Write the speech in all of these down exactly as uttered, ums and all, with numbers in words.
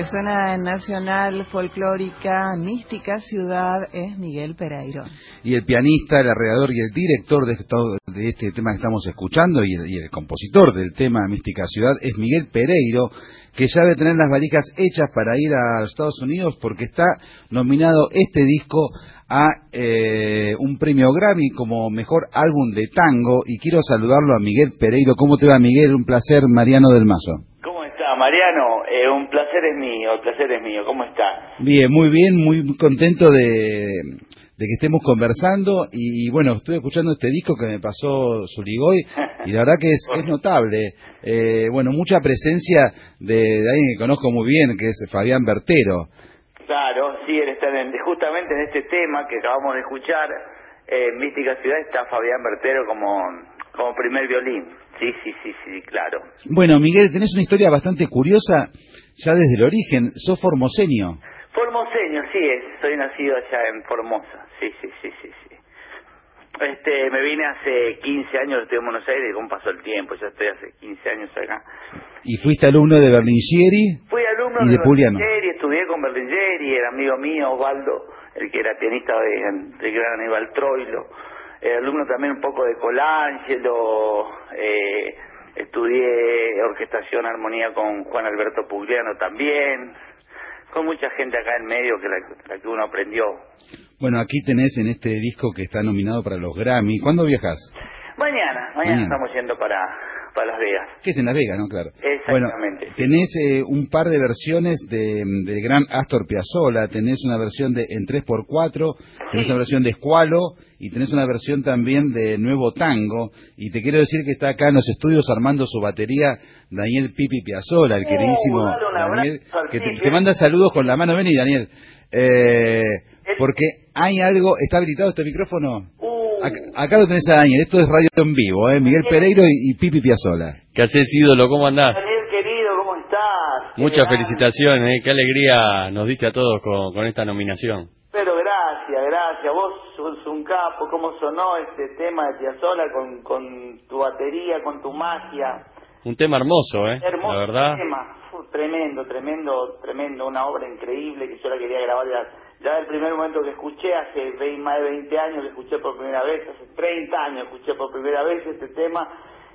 que suena en Nacional Folclórica Mística Ciudad es Miguel Pereiro. Y el pianista, el arreglador y el director de, esto, de este tema que estamos escuchando y el, y el compositor del tema Mística Ciudad es Miguel Pereiro, que ya debe tener las valijas hechas para ir a los Estados Unidos porque está nominado este disco a eh, un premio Grammy como mejor álbum de tango. Y quiero saludarlo a Miguel Pereiro. ¿Cómo te va, Miguel? Un placer. Mariano del Mazo. ¿Cómo está, Mariano? Eh, un placer es mío, el placer es mío. ¿Cómo está? Bien, muy bien, muy contento de, de que estemos conversando. Y bueno, estuve escuchando este disco que me pasó Zuligoy y la verdad que es, es notable. Eh, bueno, mucha presencia de, de alguien que conozco muy bien, que es Fabián Bertero. Claro, sí, él está en, justamente en este tema que acabamos de escuchar, eh, en Mística Ciudad, está Fabián Bertero como, como primer violín. Sí, sí, sí, sí, claro. Bueno, Miguel, tenés una historia bastante curiosa ya desde el origen. Sos formoseño. Formoseño, sí, es, soy nacido allá en Formosa. Sí, sí, sí, sí, sí. Este, me vine hace quince años, estoy en Buenos Aires, ¿cómo pasó el tiempo? Ya estoy hace quince años acá. ¿Y fuiste alumno de Berlinghieri? Fui alumno y de, de Berlinghieri, estudié con Berlinghieri, era amigo mío, Osvaldo, el que era pianista de, de gran Aníbal Troilo. Eh, alumno también un poco de Colangelo, eh, estudié orquestación, armonía con Juan Alberto Pugliano también, con mucha gente acá en medio que la, la que uno aprendió. Bueno, aquí tenés en este disco que está nominado para los Grammy. ¿Cuándo viajas? Mañana, mañana, mañana. Estamos yendo para, para Las Vegas. ¿Qué es en Las Vegas, no? Claro. Exactamente. Bueno, tenés eh, un par de versiones de, del gran Astor Piazzolla, tenés una versión de en tres por cuatro, tenés sí. una versión de Escualo y tenés una versión también de Nuevo Tango. Y te quiero decir que está acá en los estudios armando su batería Daniel Pipi Piazzolla, el uh, queridísimo Daniel, que te, te manda saludos con la mano. Vení, Daniel. Eh, porque hay algo... ¿Está habilitado este micrófono? Uh. Acá, acá lo tenés a Daniel. Esto es radio en vivo, ¿eh? Miguel Pereiro y, y Pipi Piazzolla. ¿Qué haces, ídolo? ¿Cómo andás? Daniel, querido, ¿cómo estás? Muchas felicitaciones, ¿eh? Qué alegría nos diste a todos con, con esta nominación. Pero gracias, gracias. Vos sos un capo. ¿Cómo sonó este tema de Piazzolla con, con tu batería, con tu magia? Un tema hermoso, ¿eh? Hermoso la verdad. tema. Uf, tremendo, tremendo, tremendo. Una obra increíble que yo la quería grabar ya, ya del primer momento que escuché, hace veinte, más de veinte años que escuché por primera vez, hace treinta años escuché por primera vez este tema.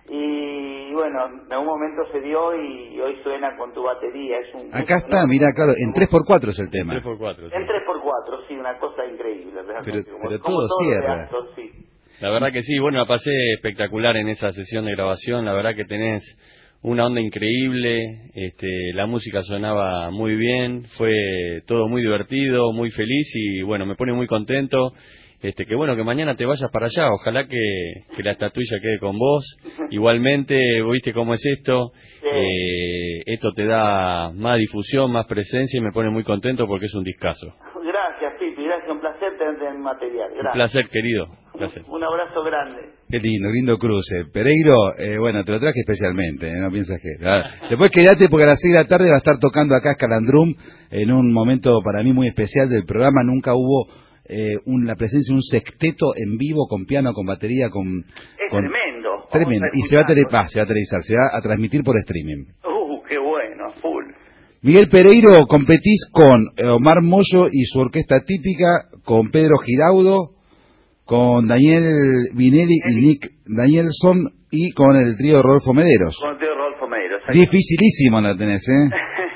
Y bueno, en algún momento se dio y hoy suena con tu batería. Es un Acá está, mira, claro, en tres por cuatro es el tema. En tres por cuatro, sí. En tres por cuatro, sí, una cosa increíble. Pero, como, pero como todo, todo cierra. Acto, sí. La verdad que sí, bueno, la pasé espectacular en esa sesión de grabación, la verdad que tenés una onda increíble, este, la música sonaba muy bien, fue todo muy divertido, muy feliz y bueno, me pone muy contento. Este, que bueno, que mañana te vayas para allá, ojalá que, que la estatuilla quede con vos. Igualmente, viste cómo es esto, sí. eh, esto te da más difusión, más presencia y me pone muy contento porque es un discazo. Gracias, Pipi, gracias, un placer tenerte en material. Gracias. Un placer, querido. Placer. Un abrazo grande. Qué lindo, lindo cruce. Pereiro, eh, bueno, te lo traje especialmente, ¿eh? No piensas que... Ah, después quedate porque a las seis de la tarde va a estar tocando acá Scalandrum en un momento para mí muy especial del programa. Nunca hubo... Eh, un, la presencia de un sexteto en vivo con piano, con batería, con... Es con, tremendo. Tremendo. Y se va, a tele, ah, se va a televisar, se va a transmitir por streaming. Uh, qué bueno, full. Miguel Pereiro, competís con Omar Mollo y su orquesta típica, con Pedro Giraudo, con Daniel Vinelli y Nick Danielson y con el trío Rodolfo Mederos. Con el trío Rodolfo Mederos. Dificilísimo la tenés, ¿eh?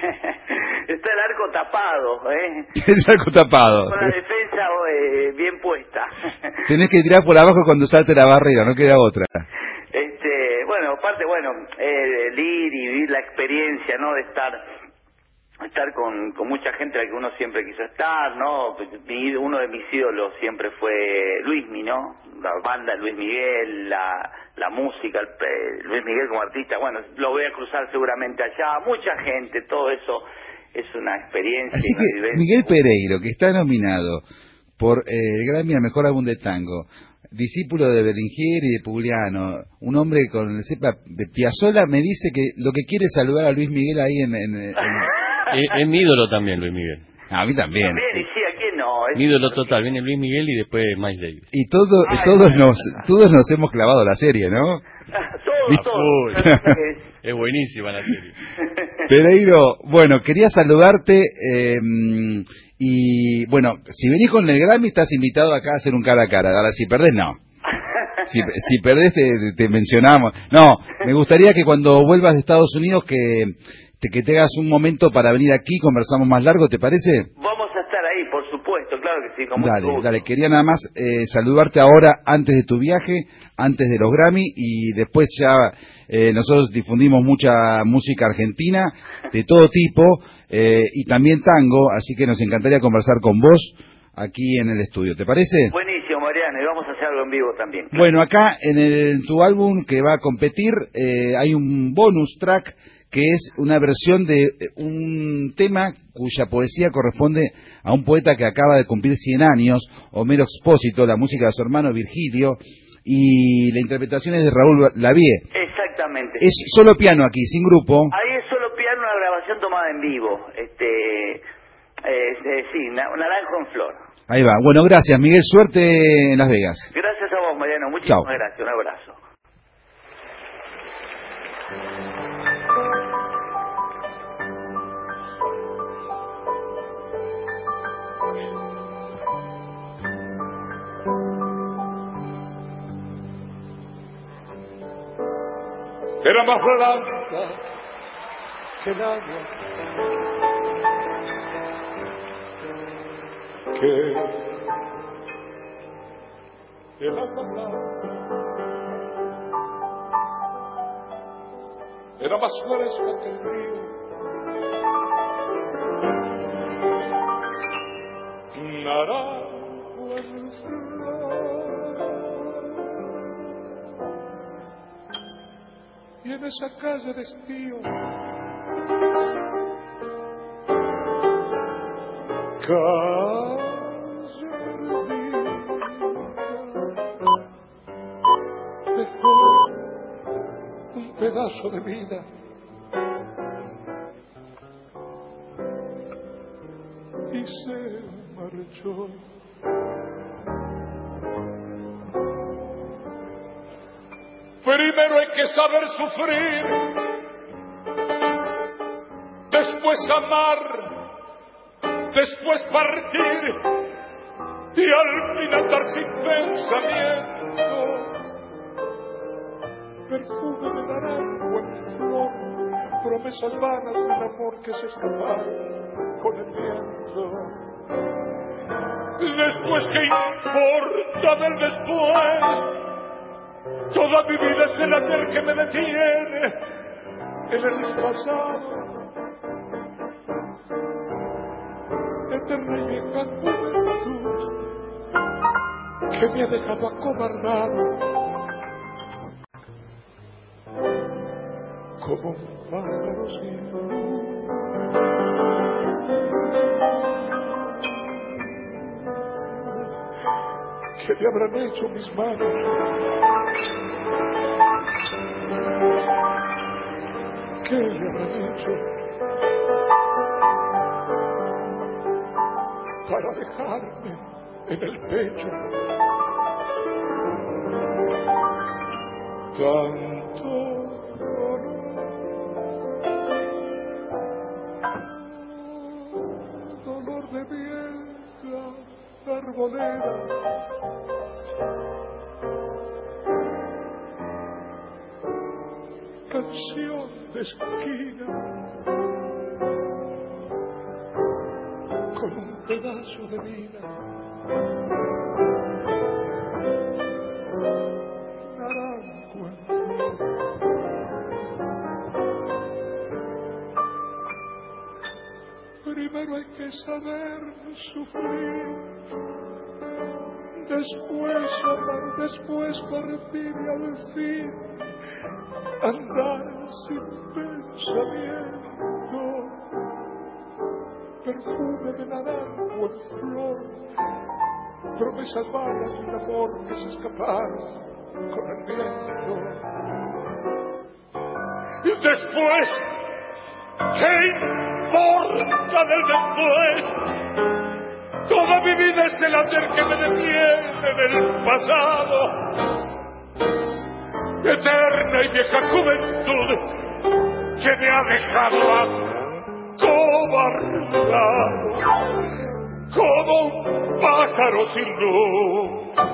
Está el arco tapado, ¿eh? Es el arco tapado. Con la defensa eh, bien puesta. Tenés que tirar por abajo cuando salte la barrera, no queda otra. Este, bueno, aparte, bueno, eh, el ir y vivir la experiencia, ¿no? De estar estar con, con mucha gente a la que uno siempre quiso estar, ¿no? Mi, uno de mis ídolos siempre fue Luismi, ¿no? La banda Luis Miguel, la, la música, el, eh, Luis Miguel como artista, bueno, lo voy a cruzar seguramente allá, mucha gente, todo eso es una experiencia. Así que vivencia. Miguel Pereiro, que está nominado por eh, el Grammy al Mejor Álbum de Tango, discípulo de Berlinghieri y de Pugliano, un hombre con el cepa de Piazzolla, me dice que lo que quiere es saludar a Luis Miguel ahí en... en, en... es, es mi ídolo también, Luis Miguel. A mí también. También, y sí, ¿a quién no? Es mi ídolo total, viene Luis Miguel y después Miles Davis. Y todo, Ay, todos no, nos no. todos nos hemos clavado la serie, ¿no? Todos, todos. Es buenísima la serie. Pereiro, bueno, quería saludarte eh, y, bueno, si venís con el Grammy estás invitado acá a hacer un cara a cara. Ahora, si perdés, no. Si, si perdés, te, te mencionamos. No, me gustaría que cuando vuelvas de Estados Unidos que te, que tengas un momento para venir aquí, conversamos más largo, ¿te parece? Vamos a estar ahí, por supuesto, claro que sí. Como dale, dale, quería nada más eh, saludarte ahora antes de tu viaje, antes de los Grammy, y después ya eh, nosotros difundimos mucha música argentina, de todo tipo, eh, y también tango, así que nos encantaría conversar con vos aquí en el estudio, ¿te parece? Buenísimo, Mariano, y vamos a hacerlo en vivo también. Claro. Bueno, acá en, el, en tu álbum que va a competir eh, hay un bonus track que es una versión de un tema cuya poesía corresponde a un poeta que acaba de cumplir cien años, Homero Expósito, la música de su hermano Virgilio, y la interpretación es de Raúl Lavie. Exactamente. Es solo piano aquí, sin grupo. Ahí es solo piano, una grabación tomada en vivo. Este, eh, eh, sí, Naranjo en Flor. Ahí va. Bueno, gracias, Miguel. Suerte en Las Vegas. Gracias a vos, Mariano. Muchísimas Chao. gracias. Un abrazo. Era más blanca que el agua, que el agua blanca, era más fresca que el río, naranjo en flor. Y en esa calle de estío, calle perdida, dejó un pedazo de vida. Y se marchó. Primero hay que saber sufrir, después amar, después partir y al fin andar sin pensamiento. Perfume de naranjo en flor, promesas vanas de un amor que se escaparon con el viento. Después, ¿qué importa del después? Toda mi vida es el ayer que me detiene en el pasado. Eterna y vieja juventud que me ha dejado acobardado como un pájaro sin luz. ¿Qué le habrán hecho mis manos? ¿Qué le habrán hecho para dejarme en el pecho tanto dolor? Dolor de vieja arboleda, canción de esquina, con un pedazo de vida. Naranjo en flor. Primero hay que saber sufrir, después amar, después partir y al fin andar sin pensamiento. Perfume de naranjo en flor, promesas vanas de un amor que se escaparon con el viento. Y después, ¿qué importa del después? Toda mi vida es el ayer que me detiene del pasado. Eterna y vieja juventud que me ha dejado acobardado como un pájaro sin luz.